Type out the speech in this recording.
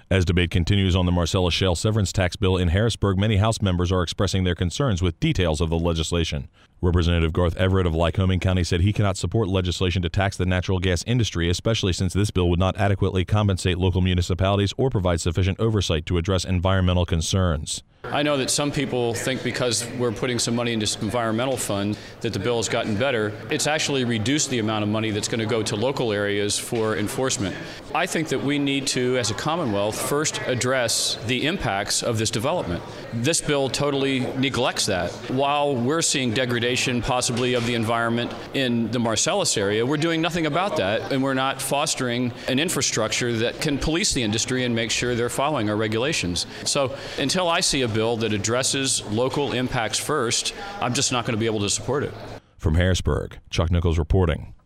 As debate continues on the Marcellus Shale severance tax bill in Harrisburg, many House members are expressing their concerns with details of the legislation. Representative Garth Everett of Lycoming County said he cannot support legislation to tax the natural gas industry, especially since this bill would not adequately compensate local municipalities or provide sufficient oversight to address environmental concerns. I know that some people think because we're putting some money into this environmental fund that the bill has gotten better. It's actually reduced the amount of money that's going to go to local areas for enforcement. I think that we need to, as a Commonwealth, first address the impacts of this development. This bill totally neglects that. While we're seeing degradation possibly of the environment in the Marcellus area, we're doing nothing about that, and we're not fostering an infrastructure that can police the industry and make sure they're following our regulations. So until I see a bill that addresses local impacts first, I'm just not going to be able to support it. From Harrisburg, Chuck Nichols reporting.